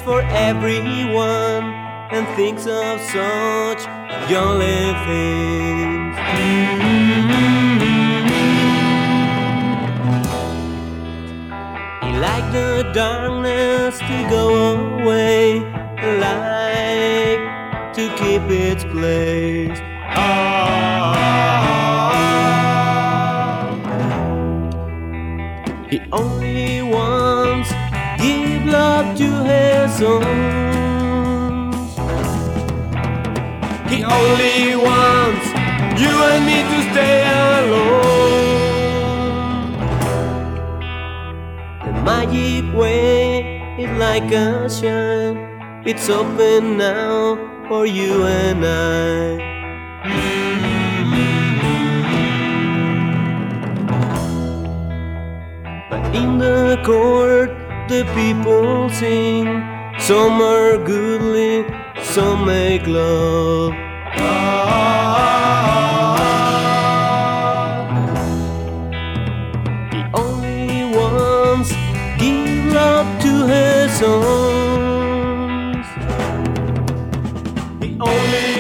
is for everyone and thinks of such jolly things. He liked the darkness to go away, like to keep its place. He only wants give love to his sons. He only wants you and me to stay alone. The magic way is like a shine. It's open now for you and I. But in the court the people sing. Some are goodly, some make love. He only wants give love to his sons. He only